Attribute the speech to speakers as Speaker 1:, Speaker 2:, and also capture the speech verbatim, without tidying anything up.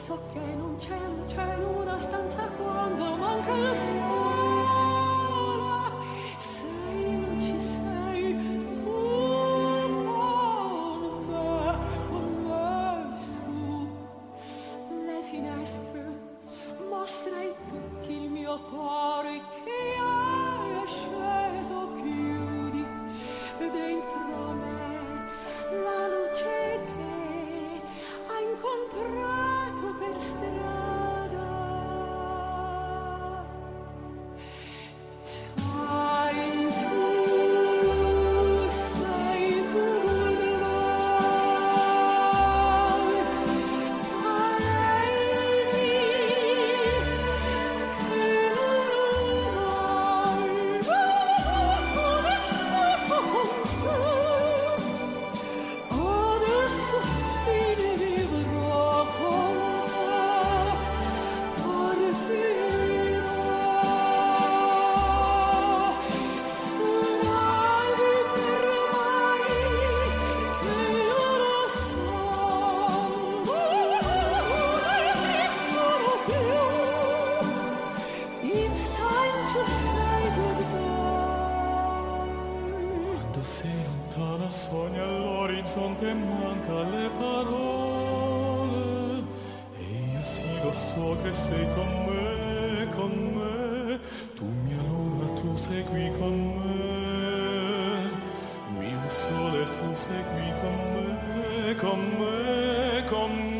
Speaker 1: So che non c'è, non c'è in una stanza quando manca il sole. Sei, non ci sei, tu con me, con me su. Le finestre mostrai tutti il mio cuore che è sceso, chiudi dentro me la luce che ha incontrato per strada. Time tu sei goodbye, paesi che non mai adesso con te, adesso sì ne vivrò con te, partirò sull'ali per mari che io lo so, non esistono più. It's time to say goodbye.
Speaker 2: Quando sei lontana sogni all'orizzonte e manca le parole, e io sì lo so che sei con me, con me, tu mia luna, tu sei qui con me, mio sole, tu sei qui con me, con me, con me.